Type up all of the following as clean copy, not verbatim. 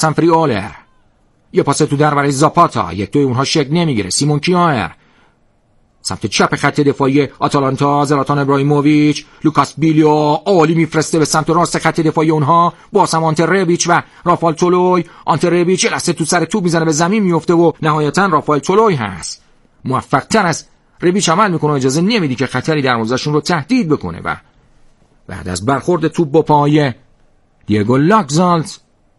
سنفریولر. یه پاس تو در برای زاپاتا، یک دوی اونها شکل نمیگیره. سیمون کیایر سمت چپ خط دفاعی آتالانتا، زلاتان ابراهیموویچ، لوکاس بیلیو عالی میفرسته به سمت راست خط دفاعی اونها، باز هم آنته ربیچ و رافائل تولوی. آنته ربیچ لسه تو سر توپ میزنه، به زمین میفته و نهایتا رافائل تولوی هست موفق تر از ربیچ عمل میکنه و اجازه نمیدی که خطری در موزشون رو تهدید بکنه. و بعد از برخورد توپ با پای دیگو لاکزالت،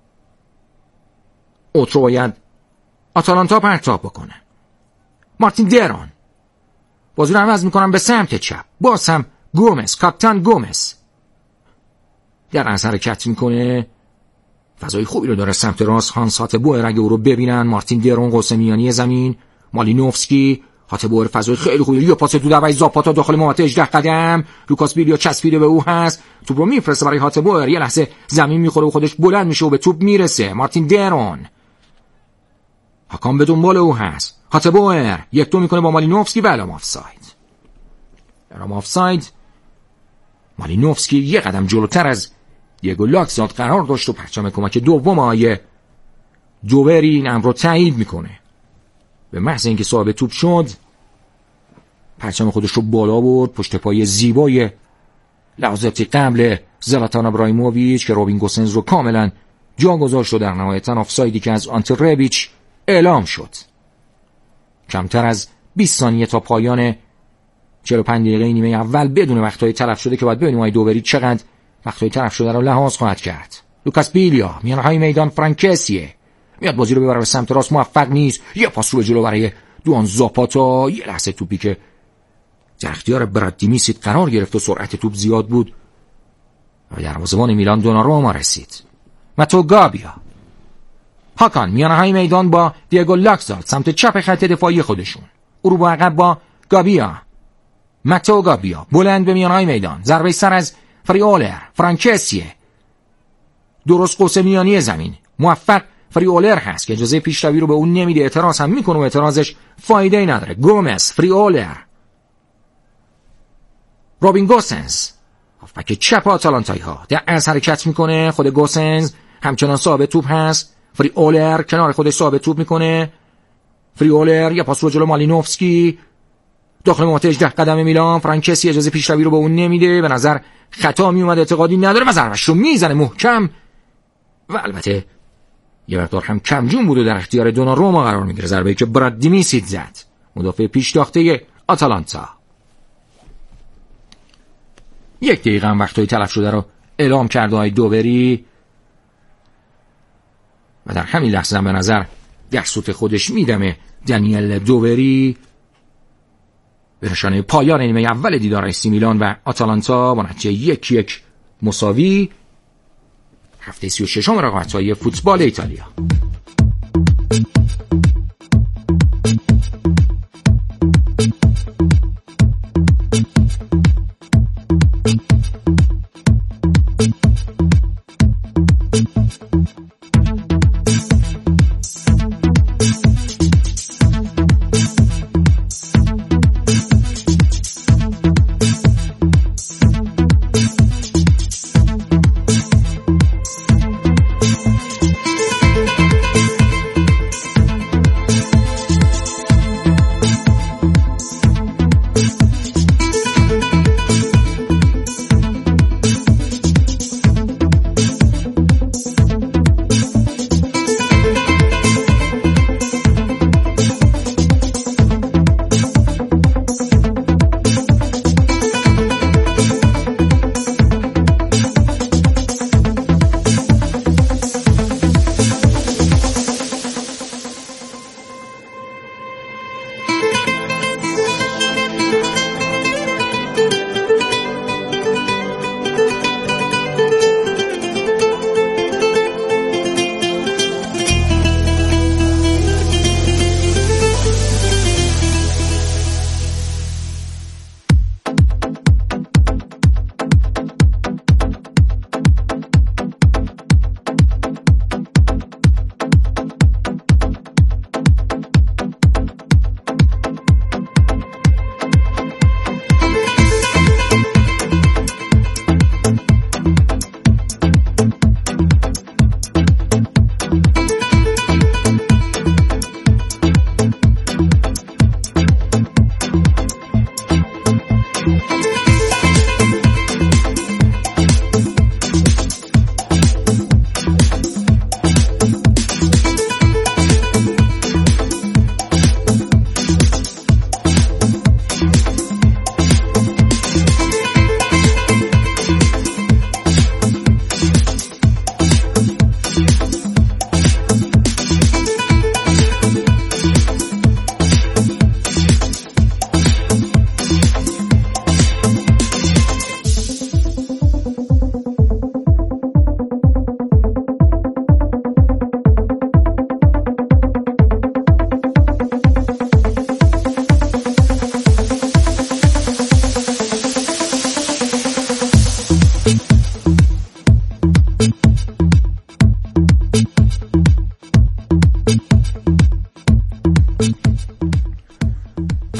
اوترو باید آتالانتا پرتاب بکنه. مارتین درون بازی رو عوض میکنم به سمت چپ، باز هم گومز، کاپیتان گومز در از حرکت میکنه، فضای خوبی رو داره سمت راست. هانس هاتبوئر اگه او رو ببینن، مارتین درون قوس میانی زمین، مالینوفسکی، هاتبوئر فضای خیلی خوبی، یه پاس تو دروازه زاپاتا داخل محوطه 18 قدم، لوکاس بیلیو چسبیده به او هست، توپ رو میفرسته برای هاتبوئر، یه لحظه زمین میخوره و خودش بلند میشه و به توپ میرسه. مارتین درون حکام به دنبال او هست، هاتبوئر 1-2 میکنه با مالینوفسکی و علام آفساید. مالینوفسکی یه قدم جلوتر از دیگو لاکزالت قرار داشت و پرچم کمک دوم آیه دووری این امر رو تایید میکنه. به محض اینکه صاحب توپ شد، پرچم خودش رو بالا برد، پشت پای زیبای لحظاتی قبل زلاتان ابراهیموویچ که روبین گوسنز رو کاملا جا گذاشت و در نهایتا آفسایدی که از آنته ربیچ اعلام شد. کمتر از 20 ثانیه تا پایان 45 دقیقه نیمه اول بدون وقت‌های تلف شده که باید ببینیم آقای دووری چقدر وقت‌های تلف شده رو لحاظ خواهد کرد. لوکاس بیلیا میانهای میدان، فرانکسیه میاد بازی رو ببره به سمت راست، موفق نیست، یه پاس رو به جلو برای دوان زاپاتا، یه لحظه توپی که در اختیار براد دیمیسیت قرار گرفت و سرعت توپ زیاد بود و دروازه‌بان میلان دوناروما رسید. ماتو گابیا، هاکان میانهای میدان با دیگو لاکزالت سمت چپ خط دفاعی خودشون، او رو با عقب با گابیا، ماتو گابیا بلند به میانهای میدان، ضربه سر از فریولر، فرانکسیه درست قوس میانی زمین، موفق فریولر هست که اجازه پیشروی رو به اون نمیده، اعتراض هم میکنه و اعتراضش فایده ای نداره. گومز، فریولر، روبین گوسنز هافبک چپ آتالانتایی ها در از حرکت میکنه، خود گوسنز همچنان صاحب توپ هست، فریولر کنار خودش صاحب توپ میکنه، فریولر یا پاس رو جلو مالینوفسکی داخل محوطه 18 قدم میلان، فرانکسی اجازه پیشروی رو به اون نمیده، به نظر خطا میومد، اعتقادی نداره و ضربه‌اش رو میزنه محکم و البته یه مقدار هم کمجون بود و در اختیار دوناروما قرار میگیره. ضربه‌ای که براد دیمیسیت زد، مدافع پیشتاخته آتالانتا. 1 دقیقه هم وقت‌های تلف شده رو اعلام کرده های دووری و در همین لحظه هم به نظر در سوت خودش میدمه دانیل دووری به نشانه پایان نیمه اول دیدار AC میلان و آتالانتا با نتیجه 1-1 مساوی. هفته 36 رقابت‌های فوتبال ایتالیا.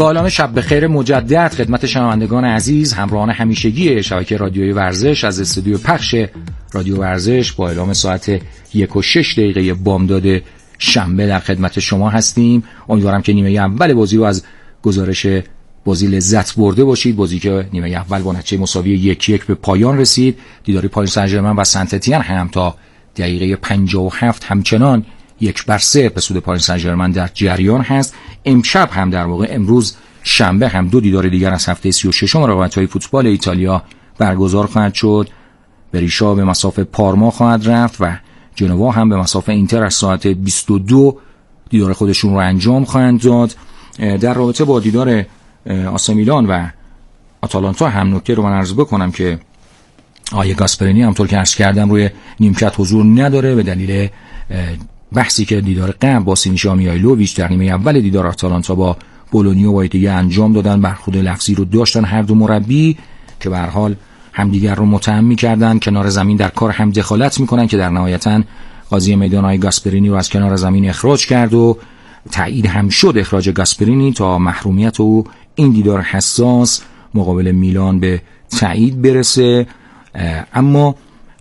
سوالان شب بخیر مجدد خدمت شنوندگان عزیز، همراهان همیشگی شبکه رادیوی ورزش از استودیو پخش رادیو ورزش با اعلام ساعت 1:06 بامداد شنبه در خدمت شما هستیم. امیدوارم که نیمه اول بازی رو از گزارش بازی لذت برده باشید. بازی که نیمه اول با نتیجه مساوی 1-1 به پایان رسید. دیدار پاریس سن ژرمن و سنت اتین هم تا دقیقه 57 همچنان 1-3 به سود پاریس سن ژرمن در جریان هست. امشب هم در واقع امروز شنبه هم دو دیدار دیگر از هفته 36 رقابت‌های فوتبال ایتالیا برگزار خواهد شد. بریشا به مصاف پارما خواهد رفت و جنوا هم به مصاف اینتر از ساعت 22 دیدار خودشون رو انجام خواهند داد. در رابطه با دیدار آسی میلان و آتالانتا هم نکته رو من عرض بکنم که آیه گاسپرینی همونطور که عرض کردم روی نیمکت حضور نداره به دلیل بحثی که دیدار قبل با سینیشا میایلوویچ در نیمه اول دیدار آتالانتا با بولونیا با دیگه انجام دادن. برخورد لفظی رو داشتن هر دو مربی که به هر حال همدیگر رو متهم می‌کردن، کنار زمین در کار هم دخالت می‌کنن که در نهایتاً قاضی میدان آقای گاسپرینی رو از کنار زمین اخراج کرد و تایید هم شد اخراج گاسپرینی تا محرومیت او این دیدار حساس مقابل میلان به تایید برسه. اما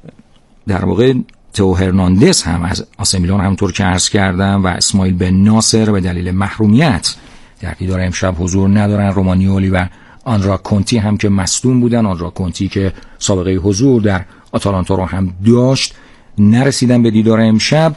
در واقع تو هرناندز هم از آسی میلان همونطور که عرض کردم و اسماعیل بن ناصر به دلیل محرومیت در دیدار امشب حضور ندارن. رومانیولی و آنرا کونتی هم که مصدوم بودن، آنرا کونتی که سابقه حضور در آتالانتا رو هم داشت، نرسیدن به دیدار امشب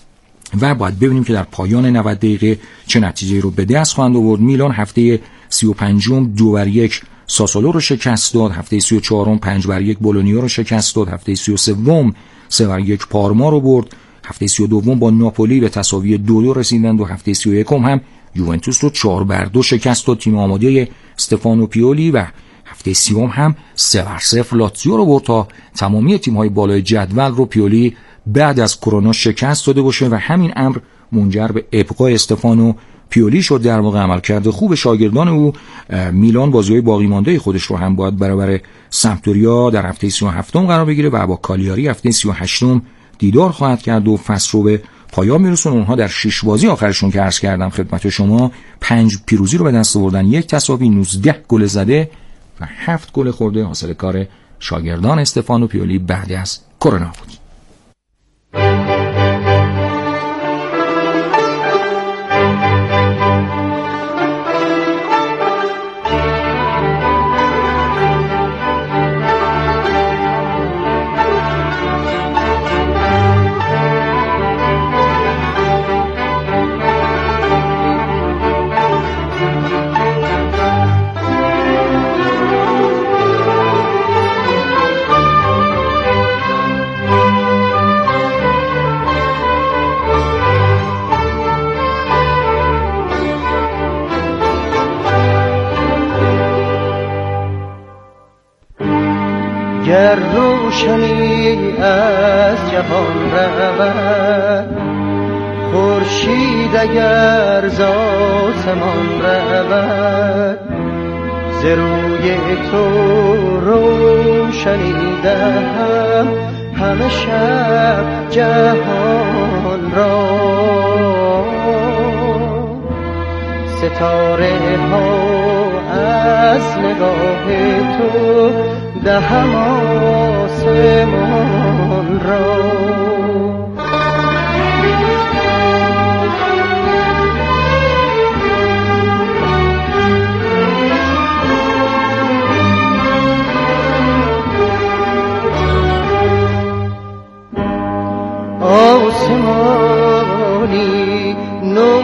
و باید ببینیم که در پایان 90 دقیقه چه نتیجه رو به دست خواهند آورد. میلان هفته 35 2-1 ساسولو رو شکست داد، هفته 34 5-1 بولونیا رو شکست داد، هفته 33 3-1 پارما رو برد، هفته 32 با ناپولی به تساوی 2-2 رسیدند و هفته 31 هم یوونتوس رو 4-2 شکست داد تیم آماده استفانو پیولی و هفته 30 هم 3-0 لاتزیو رو برد تا تمامی تیم‌های بالای جدول رو پیولی بعد از کرونا شکست داده باشه و همین امر منجر به ابقای استفانو پیولی شد. در واقع عملکرد خوب شاگردان او. میلان بازی‌های باقی مانده خودش رو هم باید برابر سمپدوریا در هفته 37 قرار بگیره و با کالیاری هفته 38 دیدار خواهد کرد و فصل رو به پایان میرسون. اونها در 6 بازی آخرشون که عرض کردم خدمت شما 5 پیروزی رو به دست آوردن، 1 تساوی، 19 گل زده و 7 گل خورده. حاصل کار شاگردان استفانو پیولی بعد از کرونا بود. گر روشنی از جهان رود، خورشید اگر ز آسمان رود، ز روی تو روشنی دهم همه شب جهان را. ستاره ها از نگاه تو دهم آسمان را. آسمانی نو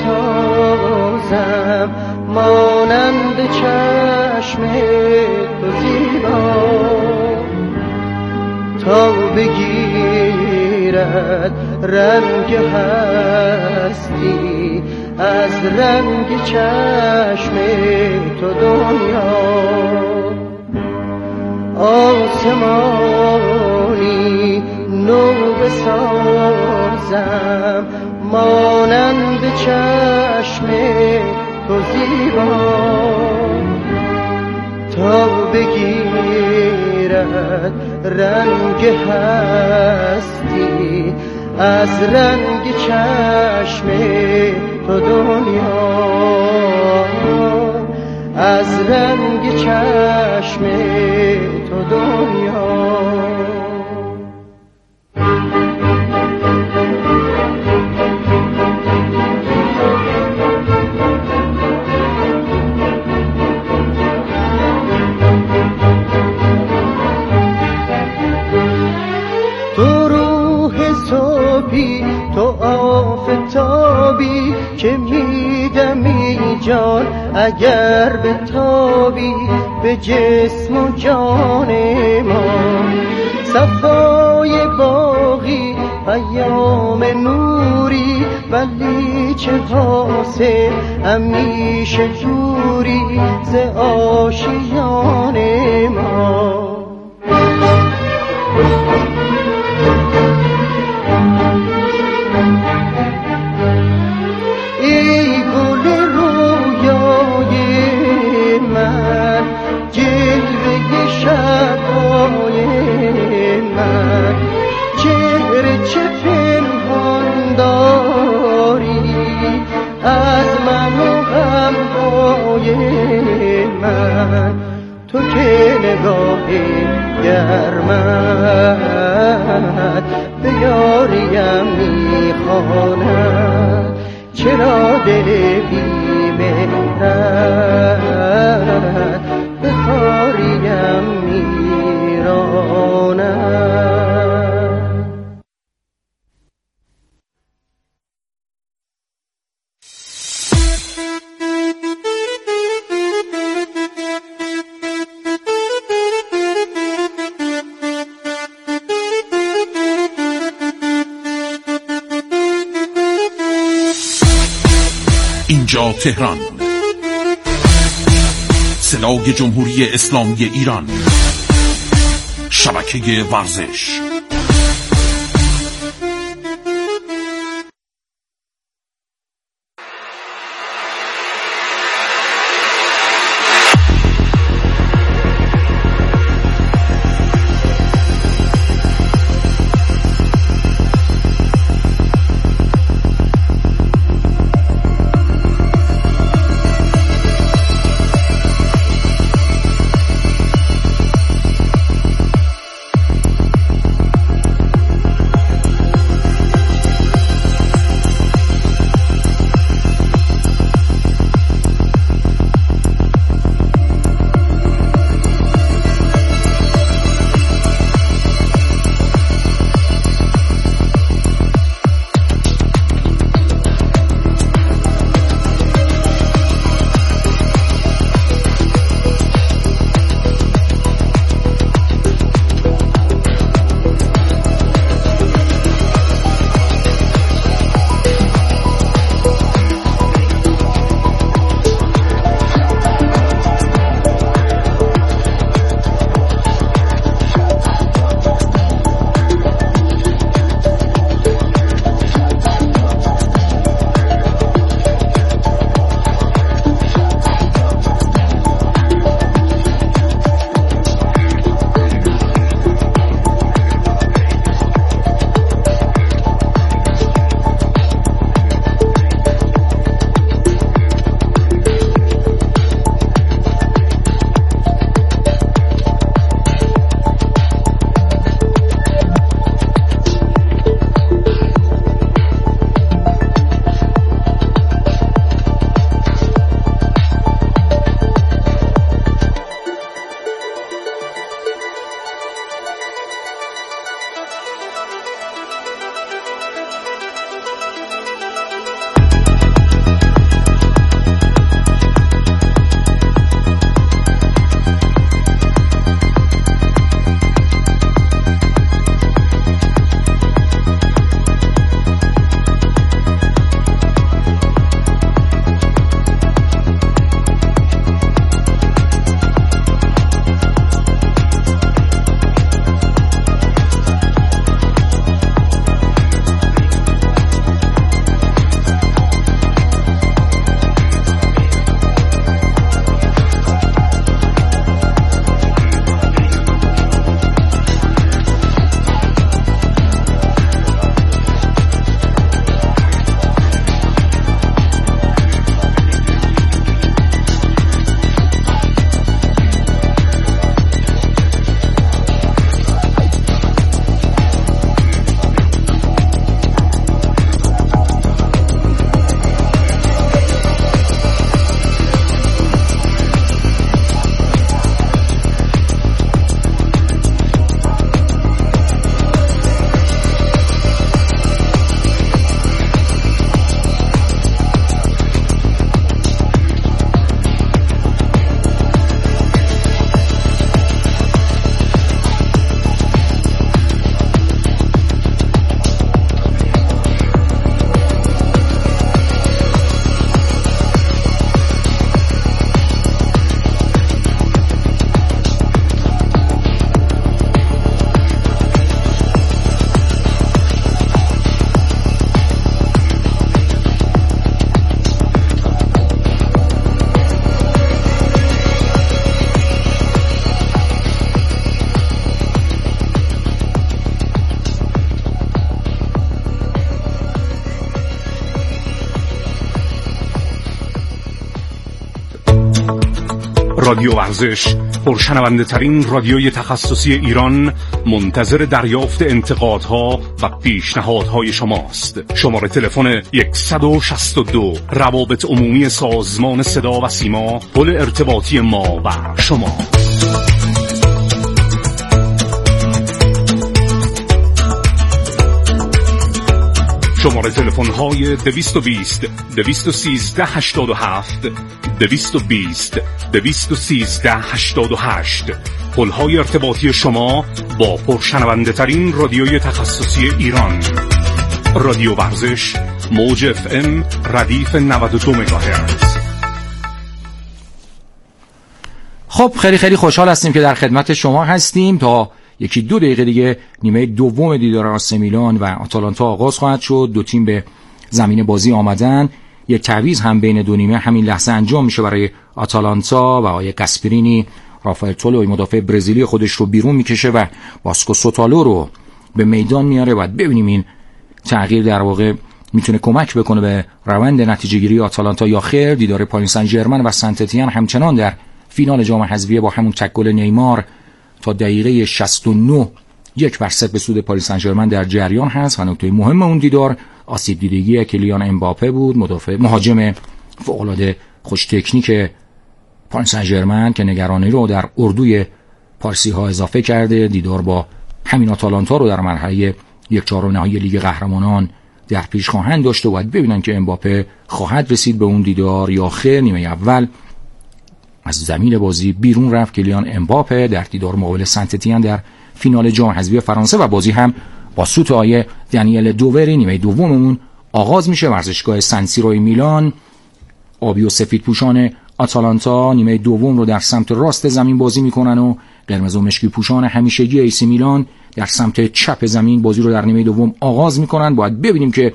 بسازم مانند چشم تو زیبا، تا بگیرد رنگ هستی از رنگ چشم تو دنیا. آسمانی نو بسازم مانند چشم تو زیبا، تا بگیرد رنگ هستی از رنگ چشم تو دنیا. از رنگ چشم تو دنیا. تو روح صبحی، تو آفتابی که میدمی جان اگر به تابی به جسم و جان ما. صفای باقی پیام نوری، ولی چه حاصل همیشه جوری ز آشیان ما. ای گل رویای من، جلوه شب‌های من، چهره چه پنهان داری از من و غم‌های من. تو که نگاه گرمت به یاریم میخواند، چرا دل بی‌مهرت به خاریم میراند. اینجا تهران، صدای جمهوری اسلامی ایران، شبکه ورزش. رادیو ورزش، پرشنونده ترین رادیوی تخصصی ایران، منتظر دریافت انتقادها و پیشنهادهای شماست. شماره تلفن 162 روابط عمومی سازمان صدا و سیما، پل ارتباطی ما و شما. شماره تلفن های 220 213 87 220 213 88، پل های ارتباطی شما با پرشنونده ترین رادیوی تخصصی ایران. رادیو ورزش، موج FM ردیف 92 مگاهرتز. خب خیلی خوشحال هستیم که در خدمت شما هستیم. تا یکی 2 دقیقه دیگه نیمه دوم دیدار آس میلان و آتالانتا آغاز خواهد شد. دو تیم به زمین بازی آمدن. یک تعویض هم بین دو نیمه همین لحظه انجام میشه برای آتالانتا و آقای گاسپرینی رافائل تولوی مدافع برزیلی خودش رو بیرون میکشه و باسکو سوتالو رو به میدان میاره. باید ببینیم این تغییر در واقع میتونه کمک بکنه به روند نتیجه گیری آتالانتا یا خیر. دیدار پاریس سن ژرمن و سنت اتین همچنان در فینال جام حذفی با همون تک گل نیمار تا دقیقه 69 1-0 به سود پاریس سن ژرمن در جریان هست. و نکته مهم اون دیدار آسیب دیدگی کلیان امباپه بود، مهاجم فوق‌العاده خوش تکنیک پاریس سن ژرمن که نگرانی رو در اردوی پارسی ها اضافه کرده. دیدار با همین آتالانتا رو در مرحله 1/4 نهایی لیگ قهرمانان در پیش خواهند داشت و باید ببینن که امباپه خواهد رسید به اون دیدار یا خیر. نیمه اول از زمین بازی بیرون رفت کلیان امباپه در دیدار مقابل سنت اتین در فینال جام حذفی فرانسه و بازی هم با سوت آیه دنیل دووری. نیمه دوممون آغاز میشه. ورزشگاه سن سیروی میلان. آبی و سفید پوشان آتالانتا نیمه دوم رو در سمت راست زمین بازی میکنن و قرمز و مشکی پوشان همیشگی ایسی میلان در سمت چپ زمین بازی رو در نیمه دوم آغاز میکنن. باید ببینیم که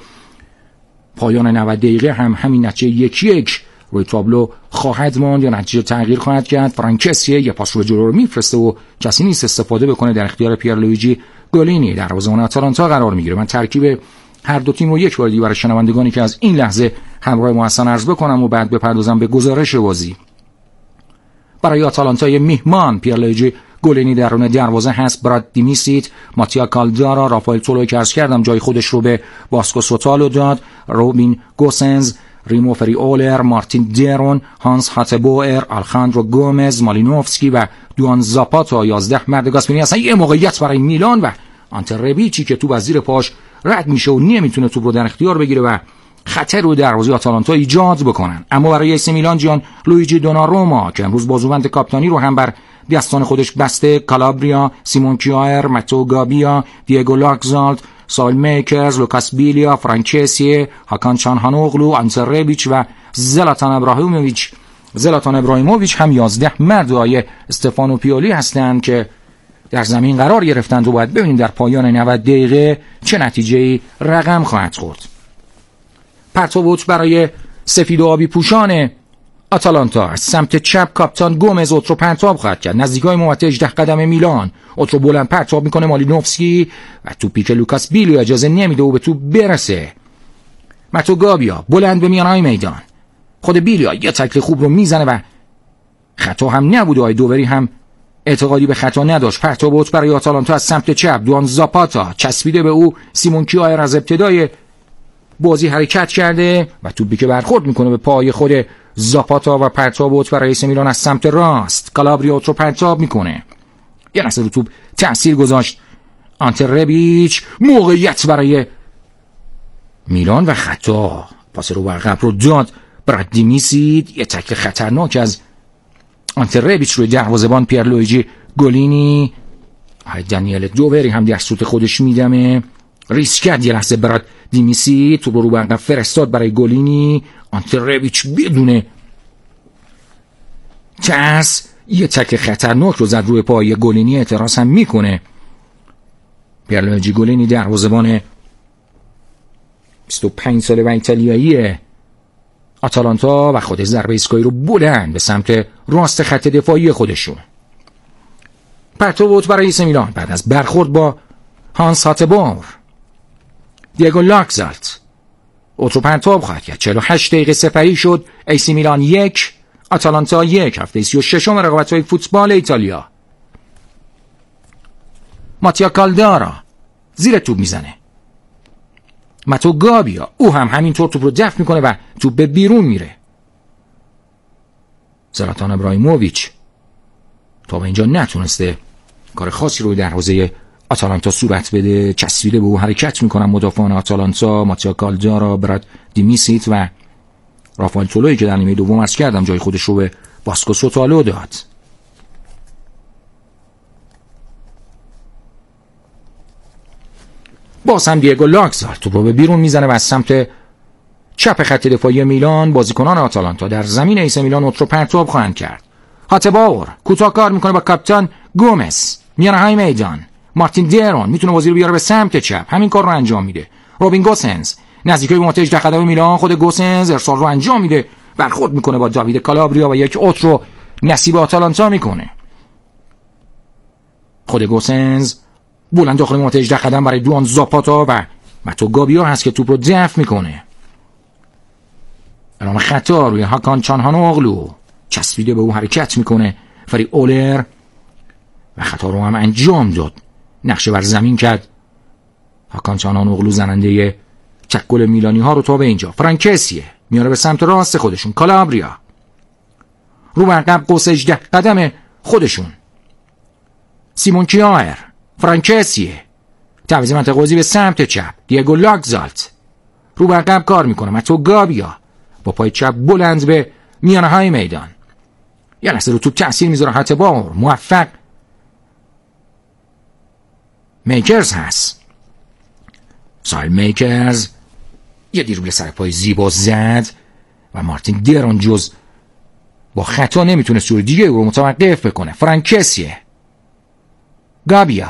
پایان 90 دقیقه هم همین نتیجه 1-1 روی تابلو خواهد ماند یا نتیجه تغییر خواهد کرد. فرانکسی یه پاس رو جلو رو میفرسته و کسی نیست استفاده بکنه. در اختیار پیرلویجی گولینی دروازه‌بان آتالانتا قرار میگیره. من ترکیب هر دو تیم رو یک بار دیگه برای شنوندگانی که از این لحظه همراه ما هستن عرض بکنم و بعد بپردازم به گزارش بازی. برای آتالانتای میهمان پیرلویجی گولینی درون دروازه هست. براد دیمیسیت، ماتیا کالدارا، رافائل تولوی که عرض کردم جای خودش رو به باسکو سوتالو داد. روبین گوسنز، ریمو فریولر، مارتین دیرون، هانس هاتبوئر، آلخاندرو گومز، مالینوفسکی و دوان زاپاتا 11 مرد گاسپرینی هستن. یه موقعیت برای میلان و آنتر ربیچی که توپ از زیر پاش رد میشه و نمیتونه توپ رو در اختیار بگیره و خطر رو دروازه آتالانتا ایجاد بکنن. اما برای ایسی میلان جان لویجی دوناروما که امروز بازوبند کاپیتانی رو هم بر دستان خودش بسته، کالابریا، سیمون کیایر، ماتو گابیا، دیگو لاکزالت، سال میکرز، لوکاس بیلیا، فرانچسی، هاکان چانهانوغلو، آنتر ربیچ و زلاتان ابراهیموویچ هم 11 مرد آیه استفانو پیولی هستند که در زمین قرار گرفتند و باید ببینیم در پایان 90 دقیقه چه نتیجه‌ای رقم خواهد خورد. پرتوبوت برای سفید و آبی پوشان آتالانتا از سمت چپ کاپیتان گومز اوترو پرتاب خواهد کرد نزدیکای موقعیت 18 قدم میلان. اوترو بلند پرتاب میکنه مالینوفسکی و توپی که لوکاس بیلیو اجازه نمیده و به توپ برسه. ماتو گابیا بلند به میانهای میدان. خود بیلیو یه تکل خوب رو میزنه و خطا هم نبود. آی دووری هم اعتقادی به خطا نداشت. پرتوبوت برای آتالانتا از سمت چپ دوان زاپاتا چسبیده به او. سیمون کیایر از ابتدای بازی حرکت کرده و توپی که برخورد میکنه به پای خود زاپاتا و پرتابوت برای ایسی میلان از سمت راست. کالابریا رو پرتاب میکنه. یه لحظه رو توپ تأثیر گذاشت آنتر ربیچ. موقعیت برای میلان و خطا. پاس رو عقب رو داد براد دیمیسید. یه تکل خطرناک از آنتر ربیچ روی دروازه‌بان پیرلویجی گولینی. دنیل دووری هم در سوت خودش میدمه. ریسک کرد یه لحظه براد دیمیسی تو رو عقب فرستاد برای گولینی. آنتر ربیچ بدون ترس یه تک خطرناک رو زد روی پای گولینی. اعتراض هم میکنه پیرلویجی گولینی دروازه‌بان 25 ساله و ایتالیایی آتالانتا و خودش ضربه ایستگاهی رو بلند به سمت راست خط دفاعی خودشون. پرتوبوت برای ایسی میلان بعد از برخورد با هانس هاتبور. دیگو لاکزالت اوترو پرتاب خواهد کرد. 48 دقیقه سپری شد. ایسی میلان 1 آتالانتا 1 هفته 36 رقابت‌های فوتبال ایتالیا. ماتیا کالدارا زیر توپ میزنه. ماتو گابیا او هم همینطور توپ رو دفع میکنه و توپ به بیرون میره. زلاتان ابراهیموویچ تا به اینجا نتونسته کار خاصی روی دروازه آتالانتا صورت بده. چسبیده به او حرکت میکنن مدافعان آتالانتا، ماتیا کالدارا، براد دیمیسیت و رافائل تولویی که در نیمه دوم عرض کردم جای خودش رو به واسکو سوتالو داد. باز هم دیگو لاکزال توپ رو به بیرون میزنه و از سمت چپ خط دفاعی میلان بازیکنان آتالانتا در زمین ایس میلان اوت رو پرتاب خواهند کرد. هاتباور کوتاه کار میکنه با کاپیتان گومز، میانه های میدان مارتین دیرون میتونه بازی رو بیاره به سمت چپ، همین کار رو انجام میده. روبین گوسنز نزدیکای ماتج در قدم میلان، خود گوسنز ارسال رو انجام میده، برخورد میکنه با داوید کالابریا و یک اوت رو نصیب آتالانتا میکنه. خود گوسنز بلند داخل ماتج در قدم برای دوان زاپاتا و ماتو گابیا هست که توپ رو دفع میکنه. اعلام خطا روی هاکان چانهانوغلو، چسبیده به او حرکت میکنه فری اولر و خطا رو هم انجام داد، نقشه بر زمین کرد. هاکان چانهانوغلو زننده چک گل میلانی ها رو تا به اینجا. فرانکسیه میاره به سمت راست خودشون، کالابریا رو بر عقب قوس 18 قدم خودشون، سیمون کیایر، فرانکسیه تعویض منطقه بازی به سمت چپ، دیگو لاکزالت رو بر عقب کار میکنه. ماتو گابیا با پای چپ بلند به میانه های میدان، یه لحظه رو توپ تأثیر میذاره. هاتباور موفق، میکرز هست، سایل میکرز یه دیروبل سر پای زیبا زد و مارتین دیرون جز با خطا نمیتونست جور دیگه رو متوقف بکنه. فرانکسیه، گابیا،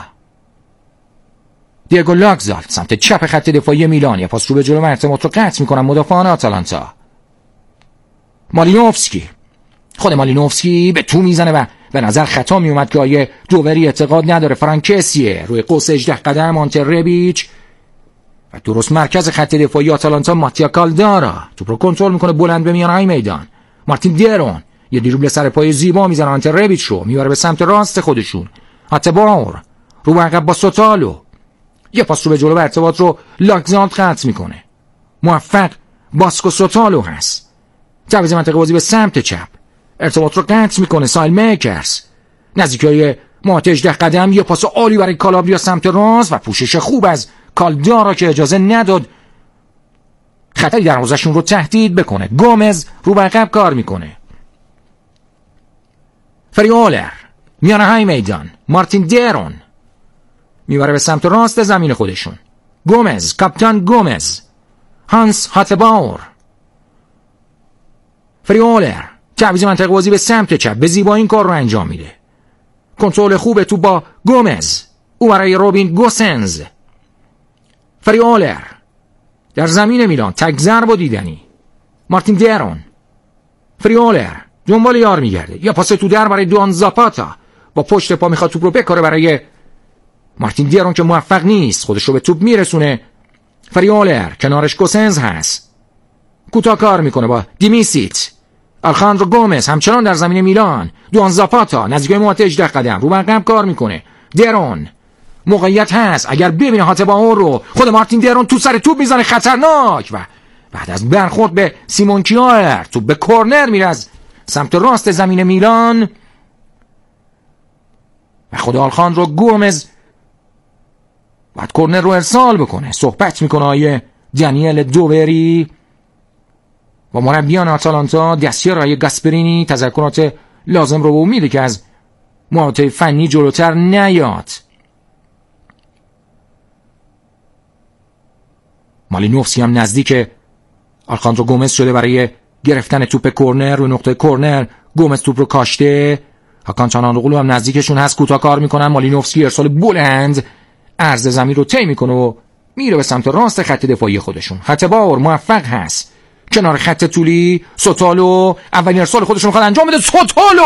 دیگو لاکزالت سمت چپ خط دفاعی میلان، یه پاس رو به جلو و ارتباط رو قطع میکنن مدافعان آتالانتا. مالینوفسکی، خود مالینوفسکی به تو میزنه و به نظر خطا میومد که آیه دووری اعتقاد نداره. فرانکسیه روی قوس 18 قدم، آنتر ربیچ و درست مرکز خط دفاعی آتالانتا ماتیا کالدارا توپ رو کنترل میکنه بلند به میانه میدان. مارتین دیرون یه دیروبل سر پای زیبا میزنه، آنتر ربیچ رو میبره به سمت راست خودشون. هاتباور رو عقب با سوتالو، یه پاس رو به جلو و ارتباط رو لاکزالت قطع میکنه. موفق باسکو سوتالو هست، تعویض منطقه بازی به سمت چپ، ارتباط رو قطع میکنه. سایل میکرز نزدیکای ماتج 18 قدم، یه پاس عالی برای کالابریا سمت راست و پوشش خوب از کالدارا که اجازه نداد خطری دروازه‌شون رو تهدید بکنه. گومز رو به عقب کار میکنه. فری اولر میانه های میدان، مارتین دیرون میبره به سمت راست زمین خودشون. گومز، کاپیتان گومز، هانس هاتباور، فری اولر تعویض منطقه بازی به سمت چپ، به زیبایی این کار رو انجام میده. کنترل خوبه تو با گومز، او برای روبین گوسنز. فری اولر در زمین میلان، تک ضرب و دیدنی. مارتین دیرون، فری اولر دنبال یار میگرده، یا پاس تو در برای دوان زاپاتا، با پشت پا میخواد توپ رو بکاره برای مارتین دیرون که موفق نیست، خودش رو به توپ میرسونه. فری اولر کنارش گوسنز هست، کوتاه کار میکنه با دیمیسیت. آلخاندرو گومز همچنان در زمین میلان، دوان زاپاتا نزدیکای ماتج 18 قدم رو برقم کار میکنه. دیرون موقعیت هست، اگر ببینه هاتباور رو، خود مارتین دیرون تو سر توپ میزنه، خطرناک، و بعد از برخورد به سیمون کیایر توپ به کورنر میره از سمت راست زمین میلان و خود آلخاندرو گومز باید کورنر رو ارسال بکنه. صحبت میکنه آیه دانیل دووری و مربیان آتالانتا، دستیار آیه گاسپرینی تذکرات لازم رو به امید که از محوطه فنی جلوتر نیاد. مالینوفسکی هم نزدیک آلخاندرو گومز شده برای گرفتن توپ کورنر. رو نقطه کورنر گومز توپ رو کاشته. هاکان چانهانوغلو هم نزدیکشون هست، کوتاه کار میکنن. مالینوفسکی ارسال بلند عرض زمین رو طی میکنه و میره به سمت راست خط دفاعی خودشون. هاتباور موفق هست کنار خط طولی. سوتالو اولین ارسال خودش رو میخواد انجام بده. سوتالو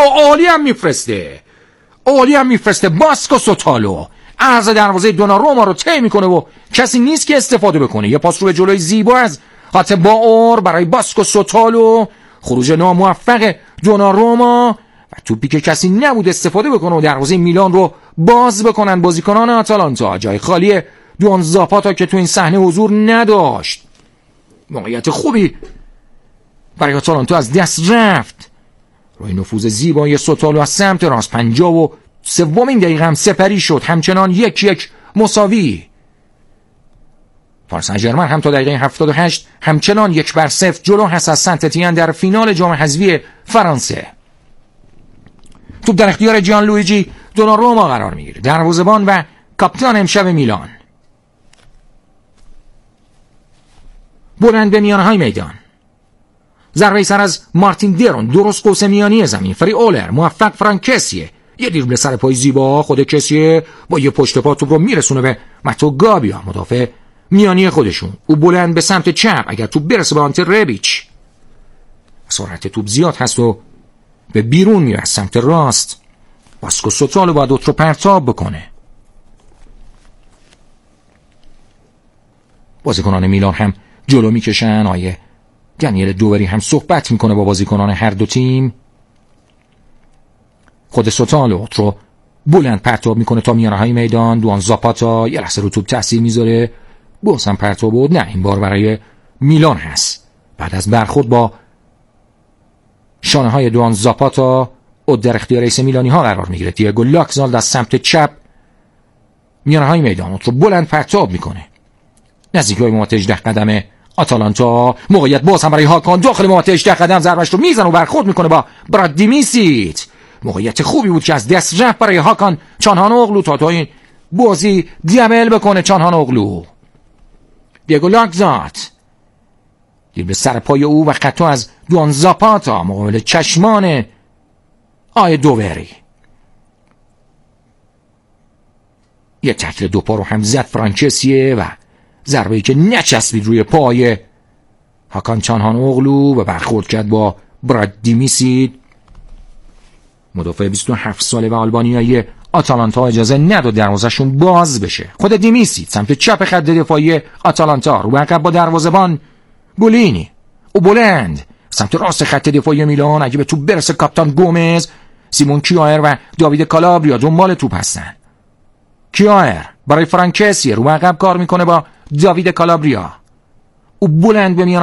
عالی هم میفرسته. باسکو سوتالو عرض دروازه دوناروما رو طی میکنه و کسی نیست که استفاده بکنه. یه پاس رو به جلوی زیبا از هاتباور برای باسکو سوتالو. خروج ناموفق دوناروما و توپی که کسی نبود استفاده بکنه و دروازه میلان رو باز بکنن بازیکنان آتالانتا. جای خالی دوان زاپاتا که تو این صحنه حضور نداشت. موقعیت خوبی برای آتالانتا از دست رفت. روی نفوذ زیبای سوتالو از سمت راست 53 دقیقه هم سپری شد. همچنان 1-1 مساوی. پاریس سن ژرمن هم تا دقیقه 78 همچنان 1-0 جلو هست از سنت تیان در فینال جام حذفی فرانسه. توپ در اختیار جان لویجی دوناروما قرار میگیره، دروازه‌بان و کاپیتان امشب میلان. بلند به میانهای میدان، ضربه سر از مارتین دیرون، درست قوس میانی زمین. فری اولر موفق، فرانکسیه یه دریبل سر پای زیبا، خود کسیه با یه پشت پا توپ رو میرسونه به ماتو گابیا، مدافع میانی خودشون. او بلند به سمت چپ، اگر توپ برسه به آنته ربیچ، سرعت توپ زیاد هست و به بیرون میره از سمت راست. واسکو سوتالو باید اوت رو پرتاب بکنه. بازیکنان میلان هم جلو میکشن. آیه دنیل دوبری هم صحبت میکنه با بازیکنان هر دو تیم. خود سوتالو اوت رو بلند پرتاب میکنه تا میانه های میدان. دوان زاپاتا یه لحظه رو توپ تاثیر میذاره، باز هم پرتاب بود. نه، این بار برای میلان هست. بعد از برخورد با شانه های دوان زاپاتا او در اختیار ایس میلانی ها قرار میگیره. دیگو لاکزالد از سمت چپ میانه های میدان رو بلند پرتاب میکنه نزدیک های محوطه 18 قدم آتالانتا. موقعیت باز هم برای هاکان داخل محوطه 18 قدم، ضربش رو میزنه و برخورد میکنه با برادیمیسیت. موقعیت خوبی بود که از دست رفت برای هاکان چانهانوغلو تا این بازی دیابل بکنه. چانهانوغلو، دیگو لاکزالد به سر پای او و خطا از دوان زاپاتا مقابل چشمان آی دووری. یه تکل دو پا رو هم زد فرانکسیه و ضربه‌ای که نچسبید روی پای هاکان چانهانوغلو و برخورد کرد با برادیمیسید. مدافع 27 ساله و آلبانیایی آتالانتا اجازه نداد دروازه‌شون باز بشه. خود دیمیسید سمت چپ خط دفاعی آتالانتا رو عقب با دروازه‌بان بولینی. او بلند سمت راست خط دفاعی میلان، اگه به توپ برسه کاپیتان گومز، سیمون کیایر و داوید کالابریا دنبال توپ هستن. کیایر برای فرانکسیه رو عقب کار میکنه با داوید کالابریا. او بلند به میان